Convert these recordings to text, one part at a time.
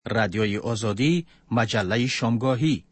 رادیوی آزادی، مجله شامگاهی.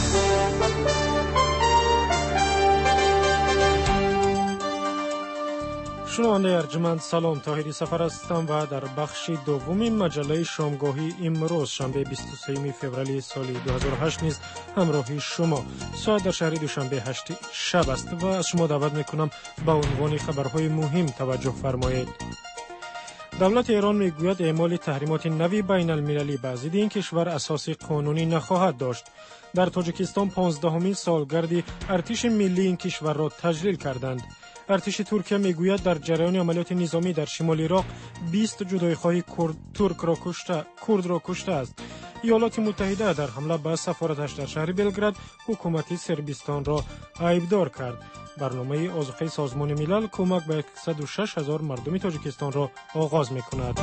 شنونده ارجمند سلام، طاهری سفر هستم و در بخش دوم مجله شامگاهی امروز شنبه 23 فوریه سال 2008 نیز همراهی شما. ساعت در شهر دوشنبه 8 شب است و از شما دعوت میکنم به عنوان خبرهای مهم توجه فرمایید. دولت ایران میگوید اعمال تحریمات نوی بین المللی به ضد این کشور اساس قانونی نخواهد داشت. در تاجیکستان 15مین سالگرد ارتش ملی این کشور را تجلیل کردند. ارتش ترکیه میگوید در جریان عملیات نظامی در شمال عراق 20 جداییخواه کرد را کشته است. ایالات متحده در حمله به سفارتش در شهر بلگراد حکومت صربستان را عیبدار کرد. برنامه آذوقه سازمان ملل کمک به 106,000 مردم تاجیکستان را آغاز می‌کند.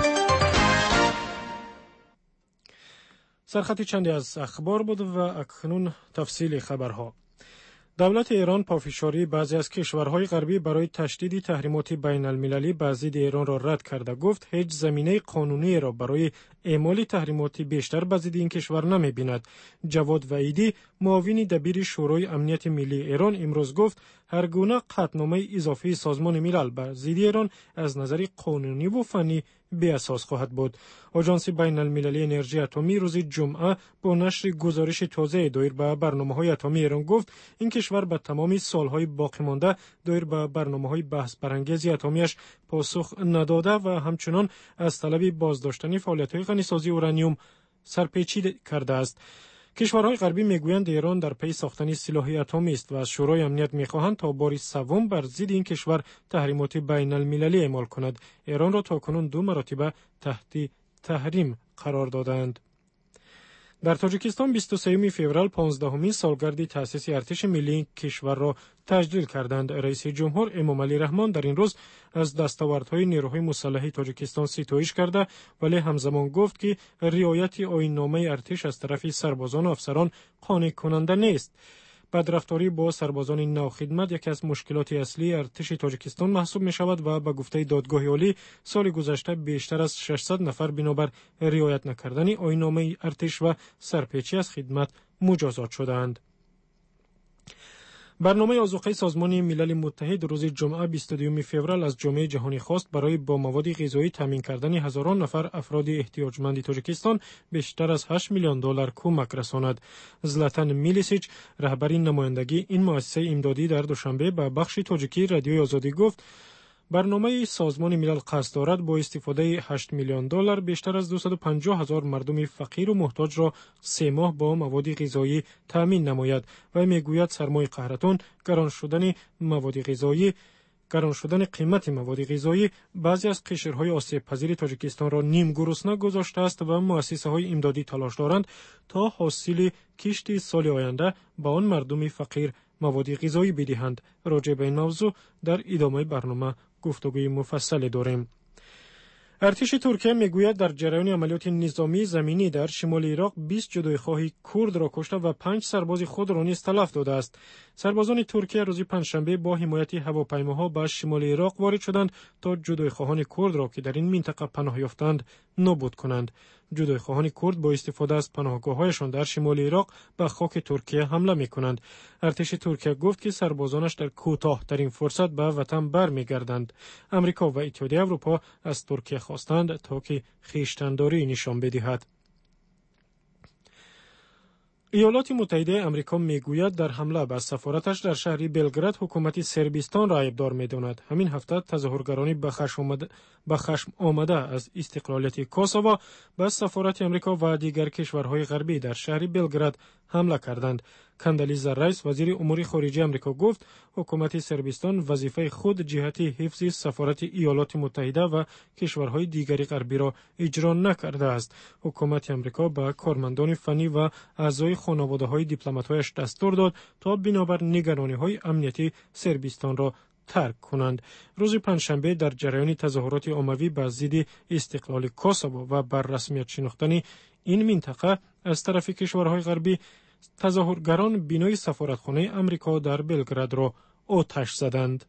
سرخط چندی از اخبار بود و اکنون تفصیل خبرها. دولت ایران پافشاری بعضی از کشورهای غربی برای تشدید تحریمات بین المللی به ضد ایران را رد کرده. گفت هیچ زمینه قانونی را برای اعمال تحریمات بیشتر به ضد این کشور نمی‌بیند. جواد وحیدی معاون دبیر شورای امنیت ملی ایران امروز گفت هر گونه قطعنامه اضافی سازمان ملل به ضد ایران از نظر قانونی و فنی بی اساس خواهد بود. آژانس بین المللی انرژی اتمی روز جمعه با نشر گزارش تازه دایر به برنامه‌های اتمی ایران گفت این کشور به تمام سالهای باقی مانده دایر به برنامه‌های بحث برانگیز اتمیش پاسخ نداده و همچنان از طلب بازداشتن فعالیت‌های غنیسازی اورانیوم سرپیچی کرده است. کشورهای غربی میگویند ایران در پی ساختن سلاح اتمی است و از شورای امنیت میخواهند تا بار سوم بر ضد این کشور تحریمات بین المللی اعمال کند. ایران را تاکنون 2 مرتبه تحت تحریم قرار دادند. در تاجیکستان 23 فوریه 15مین سالگرد تأسیس ارتش ملی کشور را تجلیل کردند. رئیس جمهور امامعلی رحمان در این روز از دستاوردهای نیروهای مسلح تاجیکستان ستایش کرده ولی همزمان گفت که رعایت آیین‌نامه ارتش از طرف سربازان و افسران قانع کننده نیست. بدرفتاری با سربازان نوخدمت یکی از مشکلات اصلی ارتش تاجیکستان محسوب می شود و به گفته دادگاه عالی سال گذشته بیشتر از 600 نفر بنابر رعایت نکردن آیین‌نامه ارتش و سرپیچی از خدمت مجازات شدند. برنامه آذوقه سازمان ملل متحد روز جمعه 22 فوریه از جامعه جهانی خواست برای با مواد غذایی تامین کردن هزاران نفر افراد احتیاجمند تاجیکستان بیشتر از 8 میلیون دلار کمک رساند. زلاتان میلیسیچ رهبر نمایندگی این مؤسسه امدادی در دوشنبه به بخش تاجیکی رادیوی آزادی گفت برنامه سازمان ملل قصد دارد با استفاده 8 میلیون دلار بیشتر از 250,000 مردم فقیر و محتاج را 3 ماه با مواد غذایی تامین نماید و میگوید سرمای قهرتان گران شدن قیمت مواد غذایی بعضی از قشرهای آسیب پذیر تاجیکستان را نیم گرسنه گذاشته است و مؤسسه‌های امدادی تلاش دارند تا حاصل کشت سال آینده به آن مردم فقیر مواد غذایی بدهند. راجع به این موضوع در ادامه برنامه گفتگوی مفصل داریم. ارتش ترکیه میگوید در جریان عملیات نظامی زمینی در شمال عراق 20 جداییخواه کرد را کشته و 5 سرباز خود را نیز تلف داده است. سربازان ترکیه روز پنجشنبه با حمایت هواپیماها به شمال عراق وارد شدند تا جداییخواهان کرد را که در این منطقه پناه یافتند نابود کنند. جداییخواهان کرد با استفاده از پناهگاه‌هایشان در شمال عراق به خاک ترکیه حمله می‌کنند. ارتش ترکیه گفت که سربازانش در کوتاه‌ترین فرصت به وطن برمیگردند. آمریکا و اتحادیه اروپا از ترکیه خواستند تا که خویشتن‌داری نشان بدهد. ایالات متحده آمریکا میگوید در حمله به سفارتش در شهر بلگراد حکومت صربستان را عیبدار می‌داند. همین هفته تظاهرگران به خشم آمده از استقلالیت کوسوو به سفارت آمریکا و دیگر کشورهای غربی در شهر بلگراد حمله کردند. کندالیزا رایس وزیر امور خارجه آمریکا گفت حکومت صربستان وظیفه خود جهت حفظ سفارت ایالات متحده و کشورهای دیگر غربی را اجرا نکرده است. حکومت آمریکا به کارمندان فنی و اعضای خانواده‌های دیپلمات‌هایش دستور داد تا بنابر نگرانی‌های امنیتی صربستان را ترک کنند. روز پنجشنبه در جریان تظاهرات عمومی به ضد استقلال کوسوو و بر رسمیت شناختن این منطقه از طرف کشورهای غربی تظاهرگران بینای سفارتخانه آمریکا در بلگراد را آتش زدند.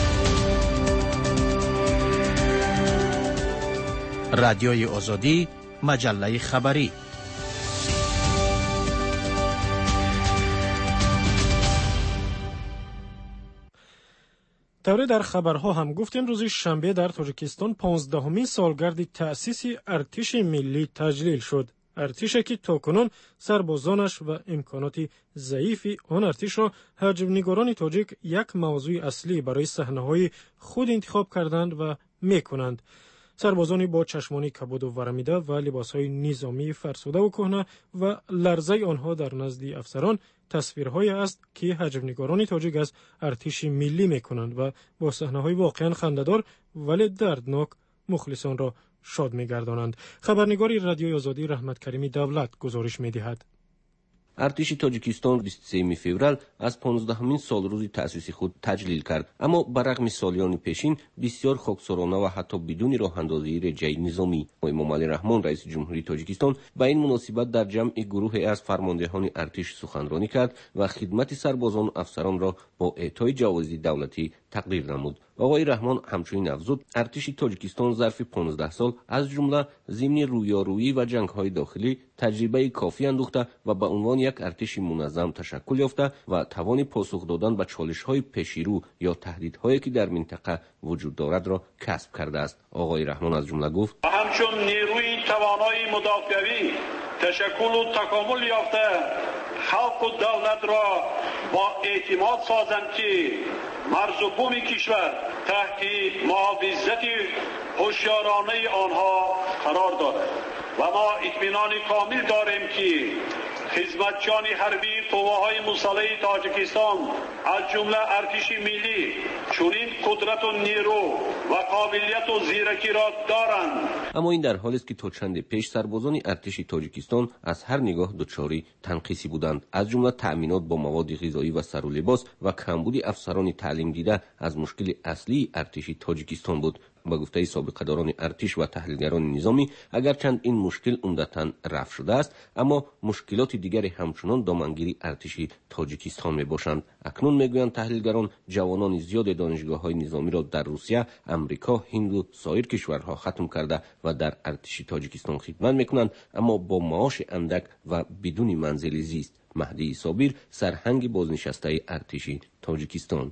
رادیوی آزادی، مجله خبری. طوری در خبرها هم گفتیم روز شنبه در تاجیکستان 15مین سالگرد تأسیس ارتش ملی تجلیل شد. ارتشی که تاکنون سربازانش و امکانات ضعیف آن ارتش را حجب‌نگاران تاجیک یک موضوع اصلی برای صحنه‌های خود انتخاب کردند و می‌کنند. سربازانی با چشمانی کبود و ورمیده و لباسهای نظامی فرسوده و کهنه و لرزه آنها در نزد افسران تصویرهایی است که حجب‌نگاران تاجیک از ارتش ملی می‌کنند و با صحنه‌های واقعاً خنده‌دار ولی دردناک مخلصان را شاد می‌گردانند. خبرنگار رادیوی آزادی رحمت کریمی دولت گزارش می‌دهد. ارتش تاجیکستان 23 فوریه از 15مین سالروز تأسیس خود تجلیل کرد، اما برغم سالیان پیشین بسیار خاکسارانه و حتی بدون راه‌اندازی رجای نظامی. امام علی رحمان رئیس جمهوری تاجیکستان به این مناسبت در جمع گروهی از فرماندهان ارتش سخنرانی کرد و خدمت سربازان و افسران را با اعطای جوایز دولتی تقدیر نمود. آقای رحمان همچنین افزود ارتش تاجیکستان ظرف 15 سال از جمله ضمن رویارویی و جنگ‌های داخلی تجربه کافی اندوخته و به عنوان یک ارتش منظم تشکل یافته و توان پاسخ دادن به چالش‌های پیشرو یا تهدیدهایی که در منطقه وجود دارد را کسب کرده است. آقای رحمان از جمله گفت: همچون نیروی توانای مدافعی تشکل و تکامل یافته خلق و دولت را با اعتماد سازند که مرز و بوم کشور تحت محافظت هوشیارانه آنها قرار دارد و ما اطمینان کامل داریم که خدمتچیان حربی قواهای مسلح تاجیکستان از جمله ارتش ملی چنین قدرت و نیرو و قابلیت و زیرکی را دارند. اما این در حالی است که تا چند پیش سربازان ارتش تاجیکستان از هر نگاه دچار تنقیصی بودند، از جمله تأمینات با مواد غذایی و سر و لباس و کمبود افسران تعلیم دیده از مشکل اصلی ارتش تاجیکستان بود. با گفته سابقه‌داران ارتش و تحلیلگران نظامی، اگرچند این مشکل عمدتاً رفع شده است، اما مشکلات دیگری همچنان دامنگیری ارتش تاجیکستان میباشند. اکنون میگویند تحلیلگران جوانان زیاد دانشگاه‌های نظامی را در روسیه، امریکا، هند و سایر کشورها ختم کرده و در ارتش تاجیکستان خدمت میکنند، اما با معاش اندک و بدون منزل زیست. مهدی صابر، سرهنگ بازنشسته ارتش تاجیکستان: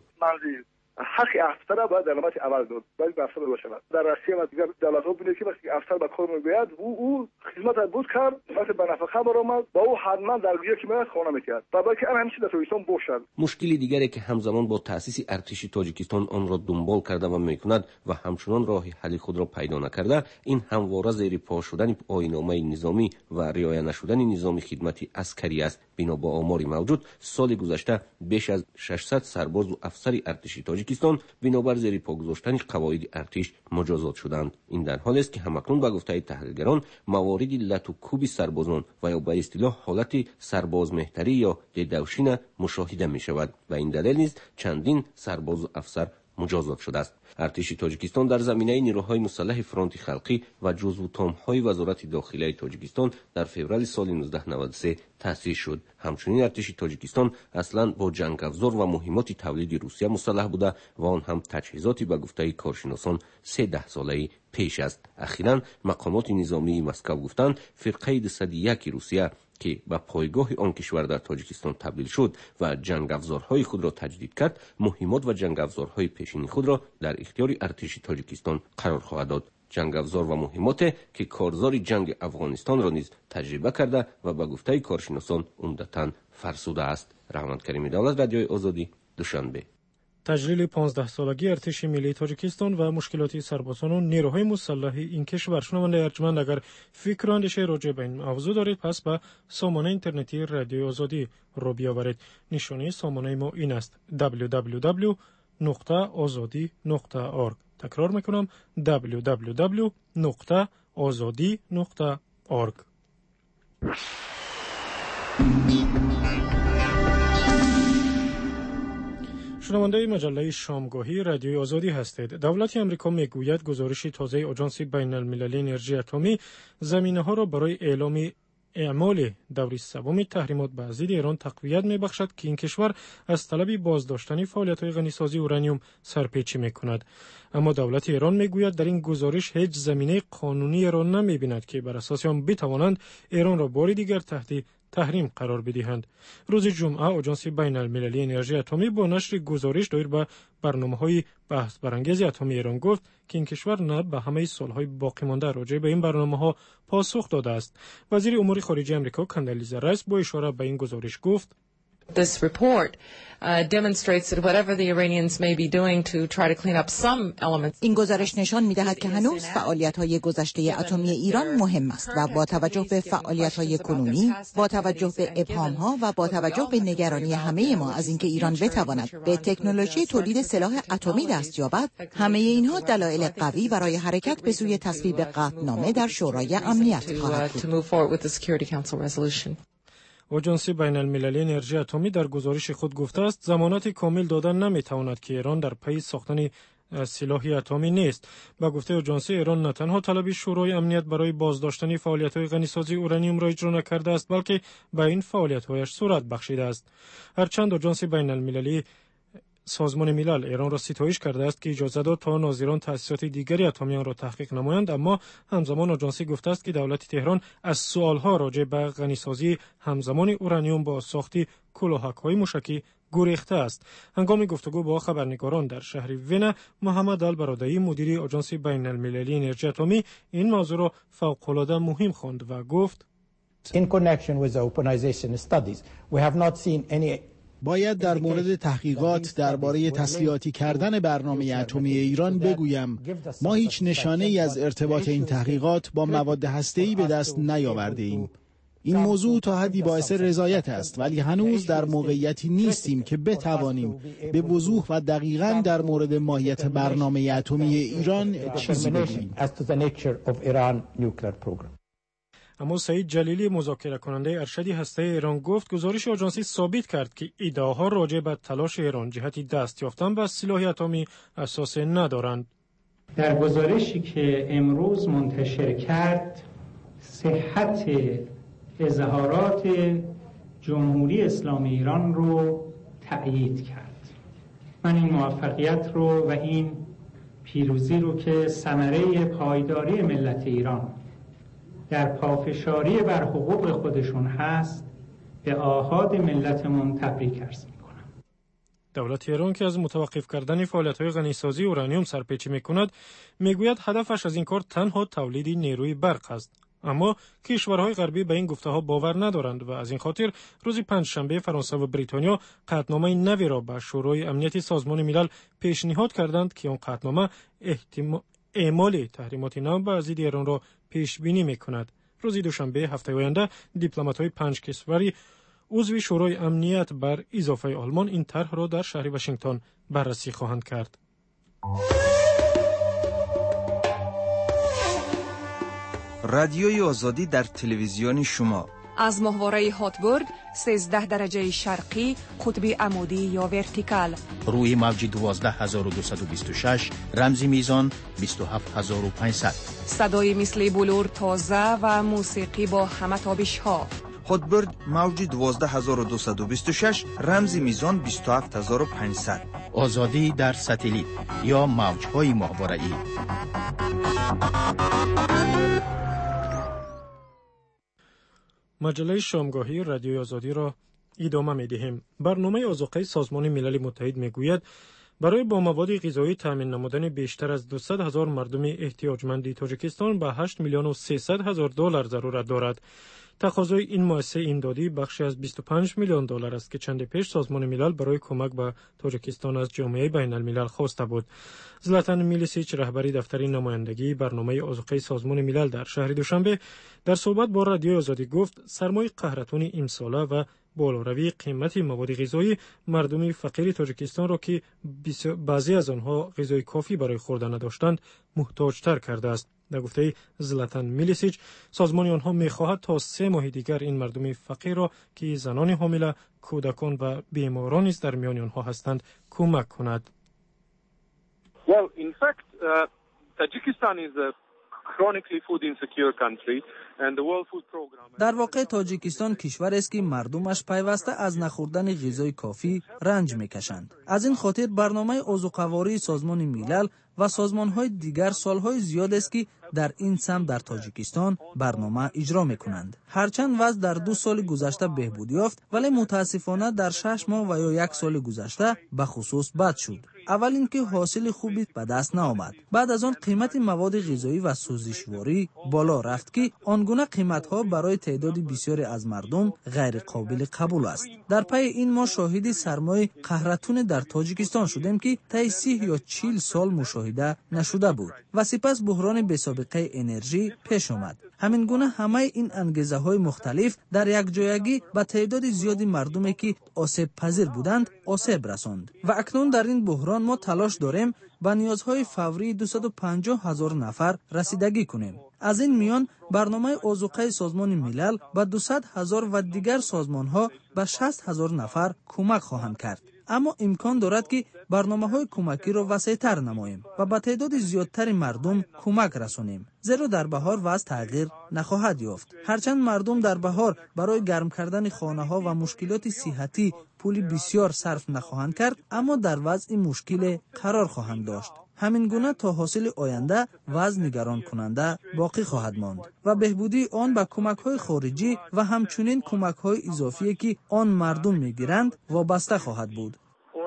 حق افسر را باید علامت اول داد، باید افسر باشه. در روسیه و دیگر دولت‌ها بینید که وقتی افسر به کار می‌گوید او خدمت بود کرد، وقتی به نفقه برآمد با او حتما در گوشه که میاد خانه میکرد و بلکه همیشه در تاجیکستان باشد. مشکلی دیگری که همزمان با تأسیس ارتش تاجیکستان آن را دنبال کرده و میکند و همچنان راه حل خود را پیدا نکرده، این همواره زیر پا شدن آیین‌نامه نظامی و رعایت نشدن نظام خدمت عسکری است. بنا با آمار موجود، سال گذشته بیش از 600 سرباز و افسر ارتش تاجیکستان بنابر زیر پا گذاشتن قواعد ارتش مجازات شدند. این در حالی است که همکنون به گفته تحلیلگران موارد لط و کوب سربازان و یا به اصطلاح حالت سرباز مهتری یا ددوشین مشاهده می شود و این دلیل نیز چندین سرباز و افسر مجازات شده است. ارتش تاجیکستان در زمینه نیروهای مسلح فرانت خلقی و جزو تام‌های وزارت داخلی تاجیکستان در فوریه سال 1993 تأسیس شد. همچنین ارتش تاجیکستان اصلا با جنگ‌افزار و مهمات تولید روسیه مسلح بوده و آن هم تجهیزاتی به گفته کارشناسان 13 ساله پیش است. اخیراً مقامات نظامی مسکو گفتند فرقه 201 روسیه که به پایگاه آن کشور در تاجیکستان تبدیل شد و جنگ افزارهای خود را تجدید کرد، مهمات و جنگ افزارهای پیشینی خود را در اختیار ارتش تاجیکستان قرار خواهد داد. جنگ افزار و مهمات که کارزار جنگ افغانستان را نیز تجربه کرده و به گفته کارشناسان عمدتاً فرسوده است. رحمت کریمی دولت، رادیوی آزادی، دوشنبه. تجلیل 15 سالگی ارتش ملی تاجیکستان و مشکلات سربازان و نیروهای مسلح این کشور. شنونده ارجمند، اگر فکر و اندیشه راجع به این موضوع دارید پس به سامانه اینترنتی رادیو آزادی رو بیاورید. نشانه سامانه ما این است: www.azadi.org. تکرار میکنم: www.azadi.org. شنونده مجله شامگاهی رادیوی آزادی هستید. دولت آمریکا میگوید گزارش تازه آژانس بین المللی انرژی اتمی زمینه‌ها را برای اعلام اعمال دوره سوم تحریمات بر ضد ایران تقویت می‌بخشد که این کشور از طلب بازداشتن فعالیت‌های غنیسازی اورانیوم سرپیچی می‌کند. اما دولت ایران می‌گوید در این گزارش هیچ زمینه قانونی را نمی‌بیند که بر اساس آن بتوانند ایران را بار دیگر تحت تحریم قرار بدهند. روز جمعه آژانس بین‌المللی انرژی اتمی با نشر گزارش دایر به برنامه‌های بحث برانگیز اتمی ایران گفت که این کشور نه به همه سالهای باقی مانده راجع به این برنامه‌ها پاسخ داده است. وزیر امور خارجه آمریکا کندالیزا رایس با اشاره به این گزارش گفت This report demonstrates that whatever the Iranians may be doing to try to clean up some elements. این گزارش نشان می‌دهد که هنوز فعالیت‌های گذشته اتمی ایران مهم است و با توجه به فعالیت‌های کنونی، با توجه به ابهام‌ها و با توجه به نگرانی همه ما از اینکه ایران بتواند به تکنولوژی تولید سلاح اتمی دست یابد، همه اینها دلایل قوی برای حرکت به سوی تصویب قطعنامه در شورای امنیت خواهد بود. آژانس بین‌المللی انرژی اتمی در گزارش خود گفته است ضمانت کامل دادن نمی‌تواند که ایران در پی ساختن سلاح اتمی نیست. با گفته آژانس ایران نه تنها طلب شورای امنیت برای بازداشتن فعالیت‌های غنیسازی اورانیوم را اجرا نکرده است بلکه به این فعالیت‌هایش صورت بخشیده است. هرچند آژانس بین‌المللی سازمان ملل ایران را ستایش کرده است که اجازه داد تا ناظران تأسیسات دیگری اتمی را تحقیق نمایند، اما همزمان آژانس گفته است که دولت تهران از سوالها راجع به غنیسازی همزمان اورانیوم با ساخت کلاهک‌های موشکی گریخته است. هنگام گفتگو با خبرنگاران در شهر وین، محمد البرادعی مدیر آژانس بین‌المللی انرژی اتمی این موضوع را فوق‌العاده مهم خواند و گفت In connection with the weaponization studies, we have not seen any باید در مورد تحقیقات درباره تسلیحاتی کردن برنامه اتمی ایران بگویم ما هیچ نشانه ای از ارتباط این تحقیقات با مواد هسته‌ای به دست نیاورده ایم. این موضوع تا حدی باعث رضایت است ولی هنوز در موقعیتی نیستیم که بتوانیم به وضوح و دقیقاً در مورد ماهیت برنامه اتمی ایران چیزی بگوییم. اما سعید جلیلی مذاکره کننده ارشد هسته ایران گفت گزارش آژانسی ثابت کرد که ایده‌ها راجع به تلاش ایران جهت دست یافتن به سلاح اتمی اساس ندارند. در گزارشی که امروز منتشر کرد صحت اظهارات جمهوری اسلامی ایران رو تأیید کرد. من این موفقیت رو و این پیروزی رو که ثمره پایداری ملت ایران در پافشاری بر حقوق خودشون هست به آحاد ملتمون تبریک عرض می‌کنم. دولت ایران که از متوقف کردن فعالیت‌های غنیسازی اورانیوم سرپیچی می‌کند، می‌گوید هدفش از این کار تنها تولید نیروی برق است. اما کشورهای غربی به این گفته‌ها باور ندارند و از این خاطر روز پنجشنبه فرانسه و بریتانیا قطعنامه نوی را به شورای امنیت سازمان ملل پیشنهاد کردند که آن قطعنامه اعمال تحریمات نو بر ضد ایران را پیش بینی می‌کند. روز دوشنبه هفته آینده دیپلمات‌های 5 کشوری عضو شورای امنیت بر اضافه آلمان این طرح را در شهر واشنگتن بررسی خواهند کرد. رادیوی آزادی در تلویزیون شما از ماهواره هاتبورد 13 درجه شرقی قطب عمودی یا ورتیکال روی موج 12226 رمزی میزان 27500 صدای مثل بلور تازه و موسیقی با همه تابش ها. هاتبورد موج 12226 رمزی میزان 27500 آزادی در ساتلیت یا موج‌های ماهواره‌ای. مجله شامگاهی رادیوی آزادی را ادامه می‌دهیم. برنامه آذوقه سازمان ملل متحد می‌گوید برای با مواد غذایی تامین نمودن بیشتر از 200,000 مردم احتیاجمند تاجیکستان به 8,300,000 ضرورت دارد. تقاضای این مؤسسه امدادی بخشی از 25 میلیون دلار است که چند پیش سازمان ملل برای کمک به تاجیکستان از جامعه بین الملل خواسته بود. زلاتان میلیسیچ رهبری دفتر نمایندگی برنامه آذوقه سازمان ملل در شهر دوشنبه در صحبت با رادیو آزادی گفت سرمای قهرتون امساله و بالاروی قیمت مواد غذایی مردم فقیر تاجیکستان را که بعضی از آنها غذای کافی برای خوردن نداشتند محتاج‌تر کرده است. در گفته زلاتان میلیسیچ سازمان آنها می‌خواهد تا 3 ماه دیگر این مردم فقیر را که زنان حامله، کودکان و بیماران نیز در میان آنها هستند کمک کند. Well, in fact, Tajikistan is a chronically food insecure country. در واقع تاجیکستان کشوری است که مردمش پیوسته از نخوردن غذای کافی رنج میکشند. از این خاطر برنامه عضوقواری سازمان ملل و سازمان‌های دیگر سالهای زیاد است که در این سمت در تاجیکستان برنامه اجرا می‌کنند. هرچند وضع در 2 سال گذشته بهبود یافت، ولی متاسفانه در 6 ماه و یا 1 سال گذشته به خصوص بد شد. اول اینکه حاصل خوبی به دست نآمد. بعد از آن قیمت مواد غذایی و سوزشواری بالا رفت که آنگونه قیمت‌ها برای تعداد بسیاری از مردم غیر قابل قبول است. در پی این ما شاهد سرمایه قهرتون در تاجیکستان شدیم که طی 30 یا 40 سال مشاهده نشده بود و سپس بحران بی‌سابقه انرژی پیش آمد. همین گونه همه این انگیزه‌های مختلف در یک جایگی به تعداد زیادی مردمی که آسیب پذیر بودند آسیب رساند و اکنون در این بحران ما تلاش داریم به نیازهای فوری 250,000 نفر رسیدگی کنیم. از این میان برنامه آذوقه سازمان ملل به 200,000 و دیگر سازمان‌ها به 60,000 نفر کمک خواهند کرد. اما امکان دارد که برنامه‌های کمکی را وسیع‌تر نماییم و به تعداد زیادتر مردم کمک رسانیم، زیرا در بهار وضع تغییر نخواهد یافت. هرچند مردم در بهار برای گرم کردن خانه‌ها و مشکلات صحتی پول بسیار صرف نخواهند کرد، اما در وضع مشکل قرار خواهند داشت. همین گونه تا حاصل آینده وضع نگران کننده باقی خواهد ماند و بهبودی آن به کمک‌های خارجی و همچنین کمک‌های اضافی که آن مردم می‌گیرند وابسته خواهد بود.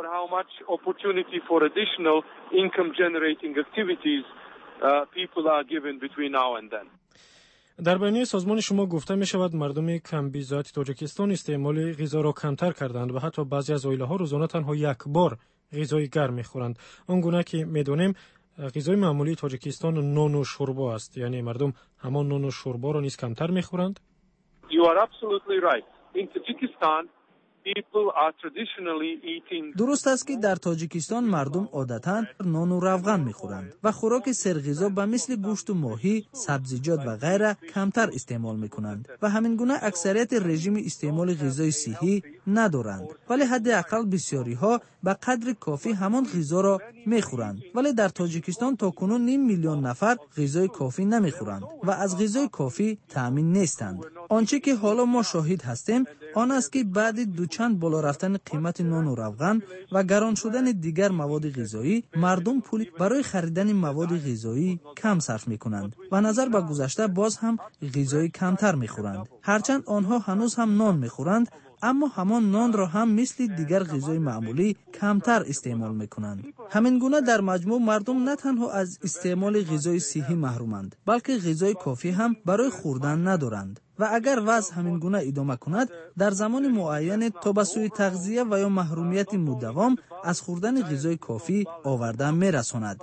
در بیانیه سازمان شما گفته می شود مردم کمبیزات تاجیکستان استعمال غذا را کمتر کردند و حتی بعضی از عائله‌ها روزانه تنها 1 بار غذای گرم می‌خورند. آنگونه که می‌دانیم غذای معمولی تاجیکستان نان و شوربا است، یعنی مردم همان نان و شوربا را نیز کمتر می‌خورند. You are absolutely right. In Tajikistan people are traditionally eating. درست است که در تاجیکستان مردم عادتاً نان و روغن می‌خورند و خوراک سرغذا به مثل گوشت و ماهی، سبزیجات و غیره کمتر استعمال می‌کنند و همین گونه اکثریت رژیم استعمال غذای صحی ندارند، ولی حداقل بسیاری‌ها به قدر کافی همان غذا را می‌خورند. ولی در تاجیکستان تاکنون 5 میلیون نفر غذای کافی نمی‌خورند و از غذای کافی تأمین نیستند. آنچه که حالا ما شاهد هستیم آن است که بعد دوچند بالا رفتن قیمت نان و روغن و گران شدن دیگر مواد غذایی، مردم پول برای خریدن مواد غذایی کم صرف می‌کنند و نظر به گذشته باز هم غذای کمتر می‌خورند. هرچند آنها هنوز هم نان می‌خورند، اما همان نان را هم مثل دیگر غذای معمولی کمتر استعمال می‌کنند. همین گونه در مجموع مردم نه تنها از استعمال غذای صحی محرومند، بلکه غذای کافی هم برای خوردن ندارند. و اگر وضع همین گونه ادامه کند، در زمان معین تا به سوی تغذیه و یا محرومیت مداوم از خوردن غذای کافی آورده می‌رساند.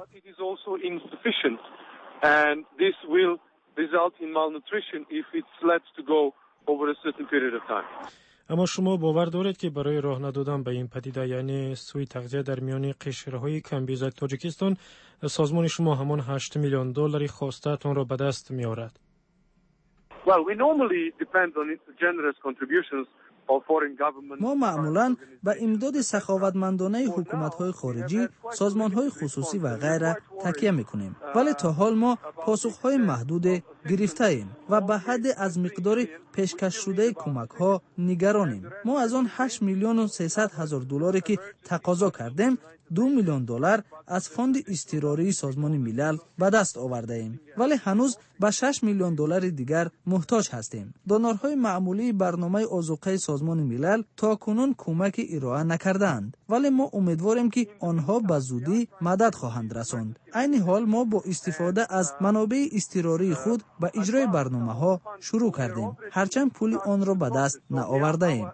اما شما باور دارید که برای راه ندادن به این پدیده، یعنی سوی تغذیه در میان قشرهای کمبیزات تاجیکستان، سازمان شما همان 8 میلیون دلار خواسته تان را به دست می‌آورد؟ ما معمولاً به امداد سخاوتمندانه حکومت‌های خارجی، سازمان‌های خصوصی و غیره تکیه می‌کنیم، ولی تا حال ما پاسخ‌های محدود گرفته ایم و به حد از مقدار پیشکش شده کمک‌ها نگرانیم. ما از آن 8 میلیون و 300 هزار دلاری که تقاضا کردیم، 2 میلیون دلار از فاند اضطراری سازمان ملل به دست آورده ایم، ولی هنوز به 6 میلیون دلار دیگر محتاج هستیم. دونورهای معمولی برنامه آذوقه سازمان ملل تا کنون کمک ارائه نکردند، ولی ما امیدواریم که آنها به زودی مدد خواهند رساند. عین حال ما با استفاده از منابع اضطراری خود به اجرای برنامه‌ها شروع کردیم، هرچند پول آن را به دست نآورده ایم.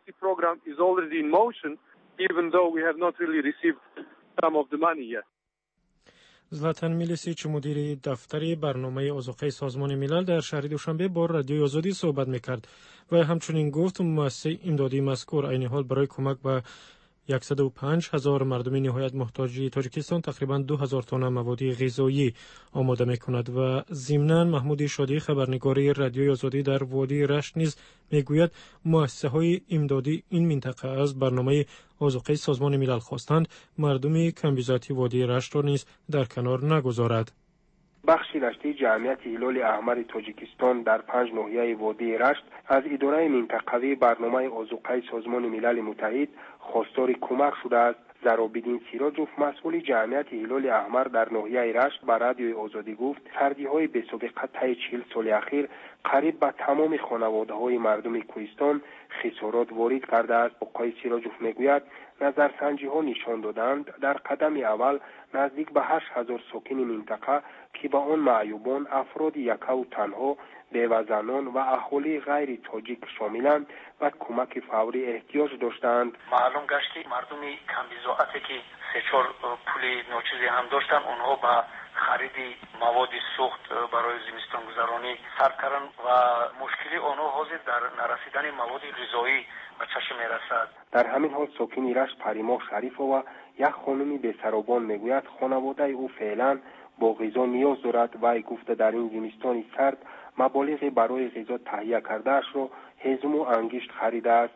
Even though we have not really received some of the money yet. زلاتان میلیسیچ مدیر دفتر برنامه آذوقه سازمان ملل در شهر دوشنبه با رادیوی آزادی صحبت میکرد و همچنین گفت مؤسسه امدادی مذکور عین حال برای کمک به 105,000 مردم نهایت محتاج تاجیکستان تقریباً 2,000 تن مواد غذایی آماده می‌کند و ضمناً محمود شادی خبرنگار رادیوی آزادی در وادی رشت نیز میگوید مؤسسه‌های امدادی این منطقه از برنامه آذوقه سازمان ملل خواستند مردم کمبیزاتی وادی رشت را نیز در کنار نگذارد. بخش رشته جمعیت هلال احمر تاجیکستان در 5 ناحیه وادی رشت از اداره منطقوی برنامه آذوقه سازمان ملل متحد خواستار کمک شده است. زرابالدین سیراجوف مسئول جمعیت هلال احمر در ناحیه رشت به رادیوی آزادی گفت سردی‌های بی‌سابقه طی 40 سال اخیر قریب به تمام خانواده‌های مردم کوهستان خسارات وارد کرده است. آقای سیراجوف میگوید نظرسنجی‌ها نشان دادند در قدم اول نزدیک به 8000 ساکن منطقه که با آن معیوبان، افراد یکه و تنها، بیوه زنان و اهالی غیر تاجیک شاملند و کمک فوری احتیاج داشتند. معلوم گشت که مردم کمبیزاعتی که 3-4 پولی ناچیزی هم داشتند اونها به خرید مواد سوخت برای زمستان گذرانی صرف کردند و مشکلی آنها حاضر در نرسیدن مواد غذایی به چشم میرسد. در همین حال ساکن رشت پریما شریفه و یک خانم بی‌سرابان میگوید خانواده او فعلا با غذا نیاز دارد و ای گفته در این زمستان سرد مبالغی برای غذا تهیه کرده‌اش را هضم و انگشت خریده است.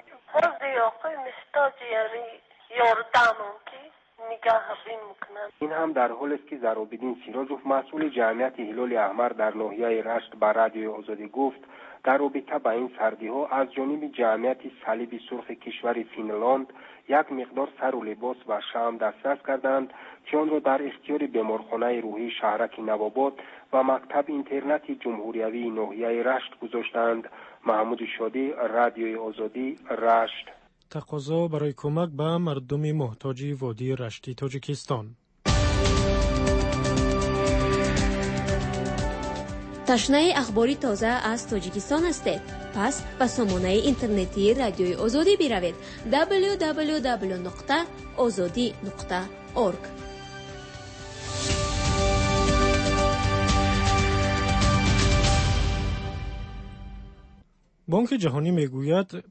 این هم در حالی است که زرابالدین سیراجوف مسئول جمعیت هلال احمر در ناحیه رشت به رادیوی آزادی گفت در رابطه با این سردی‌ها از جانب جمعیت صلیب سرخ کشور فینلاند یک مقدار سر و لباس و شمع دسترس کردند که آن را در اختیار بیمارخانه روحی شهرک نوآباد و مکتب اینترنت جمهوریوی ناحیه رشت گذاشتند. محمود شادی، رادیوی آزادی، رشت. تقاضا برای کمک به مردم محتاج وادی رشتی تاجیکستان. تشنه اخباری تازه از تاجیکستان هستید؟ پس به سامانه اینترنتی رادیوی آزادی بروید www.azadi.org. بانک جهانی میگوید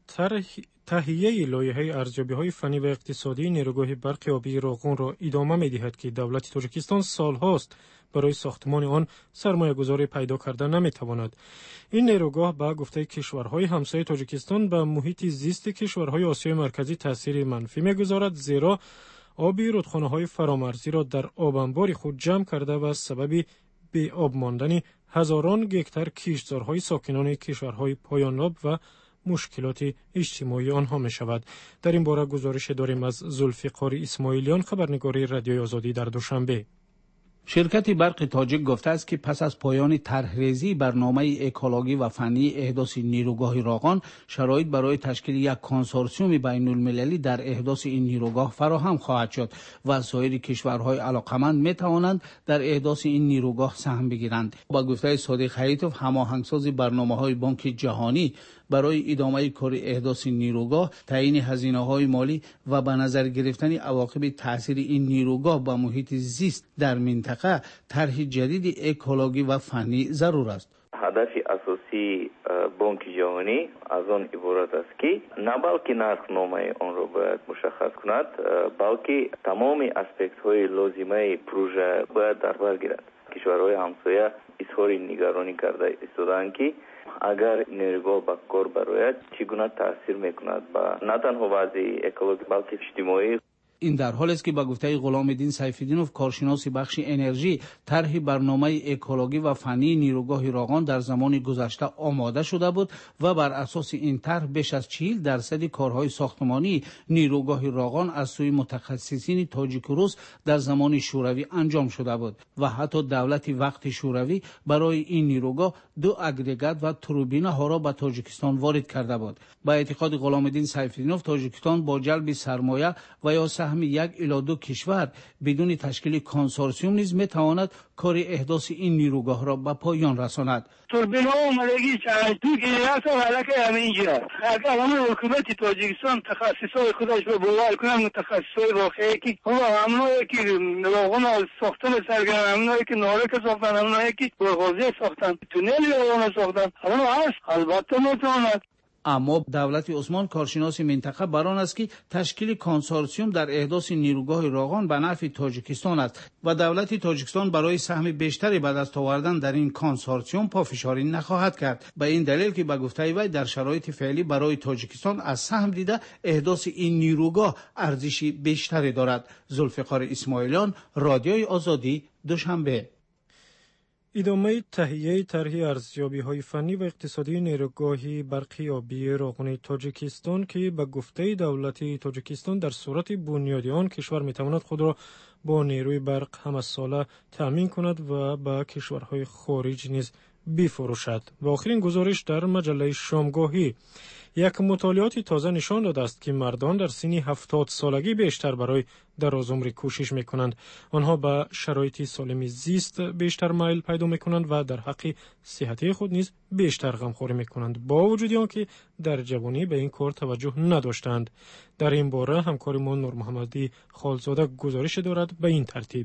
تهیه لایحه ارزیابی‌های فنی و اقتصادی نیروگاه برق آبی راغون را ادامه می‌دهد که دولت تاجیکستان سال‌هاست برای ساختمان آن سرمایه‌گذاری پیدا کرده نمی‌تواند. این نیروگاه به گفته کشورهای همسایه تاجیکستان به محیط زیست کشورهای آسیای مرکزی تأثیر منفی می‌گذارد، زیرا آب رودخانه‌های فرامرزی را در آب انبار خود جمع کرده و سبب به آب ماندن هزاران گکتار کشتزارهای ساکنان کشورهای پایان‌یاب و مشکلات اجتماعی آنها می شود. در این باره گزارش داریم از ذوالفقار اسماعیلیان، خبرنگار رادیوی آزادی در دوشنبه. شرکت برق تاجیک گفته است که پس از پایان طرحریزی برنامه اکولوژی و فنی احداث نیروگاه راغون، شرایط برای تشکیل یک کنسورسیوم بین المللی در احداث این نیروگاه فراهم خواهد شد و سایر کشورهای علاقمند می توانند در احداث این نیروگاه سهم بگیرند. با گفته صادق حیاتوف، هماهنگساز برنامه‌های بانک جهانی برای ادامه کار احداث نیروگاه، تعیین هزینه‌های مالی و به نظر گرفتن عواقب تاثیر این نیروگاه به محیط زیست در منطقه، طرح جدید اکولوژی و فنی ضرور است. هدف اساسی بانک جهانی از آن عبارت است که نه بلکه نرخنامه آن را باید مشخص کند، بلکه تمام اسپکت های لازمه پروژه باید در بر گیرد. کشورهای همسایه اظهار نگرانی کرده ایستادند که اگر نیروگاه به کار برآید چگونه تاثیر میکند با نه تنها وضع اکولوژی بلکه اجتماعی. این در حالی است که به گفته غلامالدین سیف‌الدینوف، کارشناس بخش انرژی، طرح برنامه اکولوژی و فنی نیروگاه راغون در زمان گذشته آماده شده بود و بر اساس این طرح بیش از 40% کارهای ساختمانی نیروگاه راغون از سوی متخصصین تاجیک و روس در زمان شوروی انجام شده بود و حتی دولت وقت شوروی برای این نیروگاه 2 اگریگات و توربینه ها را به تاجیکستان وارد کرده بود. با اعتقاد غلامالدین سیف‌الدینوف، تاجیکستان با جلب سرمایه و یا سهم 1 الی 2 کشور بدون تشکیل کنسورسیوم نیز میتواند کار احداث این نیروگاه را به پایان رساند. توربین ها اومدگی چند تو که اصلا حلقه همینجا اگر همه حکومت تاجیکستان تخصصهای خودش رو باور کنن، متخصصهای واقعی که همونایی که راغون ساختن سرگرم، همونایی که نارک ساختن، همونایی که برغازی ساختن، تونل راغون ساختن، همون هست البته میتواند. اما دولت عثمان، کارشناس منطقه، بران است که تشکیل کنسورسیوم در احداث نیروگاه راغون به نفع تاجیکستان است و دولت تاجیکستان برای سهم بیشتری به دست آوردن در این کنسورسیوم پافشاری نخواهد کرد. به این دلیل که به گفته وی در شرایط فعلی برای تاجیکستان از سهم دیده احداث این نیروگاه ارزش بیشتری دارد. ذوالفقار اسماعیلیان، رادیوی آزادی، دوشنبه. ادامه تهیه طرح ارزیابی‌های فنی و اقتصادی نیروگاه برقیابی راغون تاجیکستان که به گفته دولت تاجیکستان در صورت بنیادی آن کشور می‌تواند خود را با نیروی برق همساله تأمین کند و به کشورهای خارج نیز بفروشد. و آخرین گزارش در مجله شامگاهی: یک مطالعات تازه نشان داده است که مردان در سن 70 سالگی بیشتر برای درازعمری کوشش می‌کنند. آنها به شرایط سالم زیست بیشتر میل پیدا می‌کنند و در حق صحتی خود نیز بیشتر غمخوری می‌کنند، با وجود آنکه در جوانی به این کار توجه نداشتند. در این باره همکارمان نور محمدی خالزاده گزارش دارد به این ترتیب.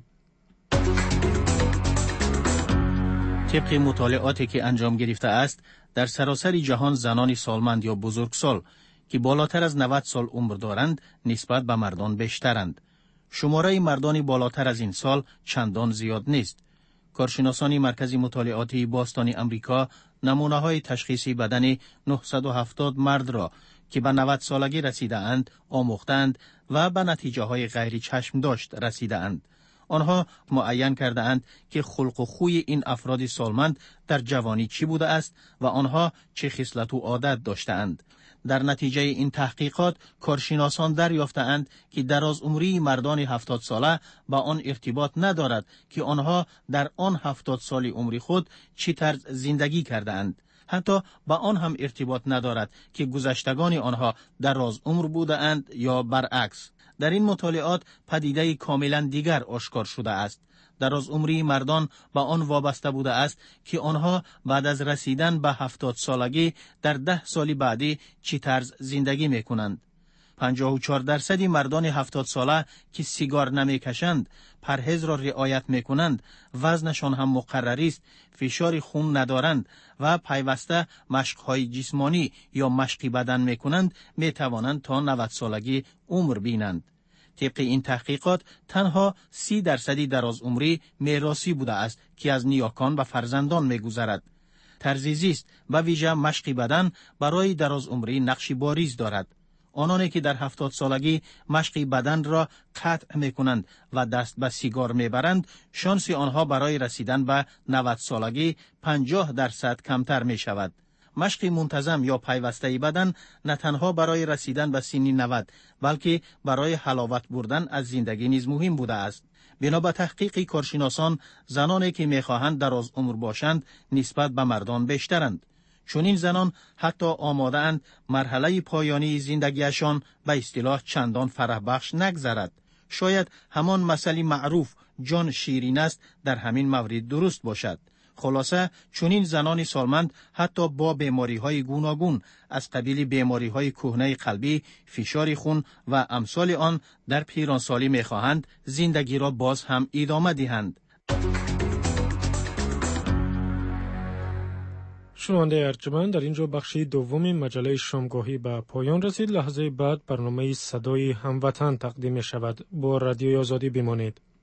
طبق مطالعاتی که انجام گرفته است، در سراسر جهان زنان سالمند یا بزرگسال که بالاتر از 90 سال عمر دارند نسبت به مردان بیشترند. شماره مردان بالاتر از این سال چندان زیاد نیست. کارشناسان مرکز مطالعاتی باستانی امریکا نمونه‌های تشخیصی بدن 970 مرد را که به 90 سالگی رسیده اند آموختند و به نتیجه‌های غیر چشم داشت رسیده اند. آنها معین کرده اند که خلق و خوی این افراد سالمند در جوانی چی بوده است و آنها چه خصلت و عادت داشته اند. در نتیجه این تحقیقات کارشناسان دریافته اند که درازعمری مردان 70 ساله با آن ارتباط ندارد که آنها در آن 70 سال عمری خود چی طرز زندگی کرده اند. حتی با آن هم ارتباط ندارد که گذشتگان آنها درازعمر بوده اند یا برعکس. در این مطالعات پدیده کاملا دیگر آشکار شده است. درازعمری مردان به آن وابسته بوده است که آنها بعد از رسیدن به 70 سالگی در 10 سال بعدی چی طرز زندگی می کنند. 54% مردان 70 ساله که سیگار نمی کشند، پرهیز را رعایت می کنند، وزنشان هم مقرر است، فشار خون ندارند و پیوسته مشق‌های جسمانی یا مشقی بدن می کنند، می توانند تا 90 سالگی عمر بینند. طبق این تحقیقات تنها 30% درازعمری میراثی بوده است که از نیاکان و فرزندان می گذرد. طرز زیست و ویژه مشق بدن برای درازعمری نقشی بارز دارد. آنانی که در 70 سالگی مشق بدن را قطع می کنند و دست به سیگار می برند، شانس آنها برای رسیدن به 90 سالگی 50% کمتر می شود. مشق منتظم یا پیوسته بدن نه تنها برای رسیدن به سن 90 بلکه برای حلاوت بردن از زندگی نیز مهم بوده است. بنا به تحقیق کارشناسان، زنانی که می‌خواهند دراز عمر باشند نسبت به مردان بیشترند. چون این زنان حتی آماده اند مرحله پایانی زندگیشان به اصطلاح چندان فرح بخش نگذرد. شاید همان مسئله معروف جان شیرین است در همین مورد درست باشد. خلاصه چنین زنان سالمند حتی با بیماری‌های گوناگون از قبیل بیماری‌های کهنه قلبی، فشار خون و امثال آن در پیرانسالی می‌خواهند زندگی را باز هم ادامه دهند. شنونده ارجمند، در اینجا بخشی دوم مجله شامگاهی به پایان رسید. لحظه بعد برنامه صدای هموطن تقدیم می شود. با رادیوی آزادی بمانید.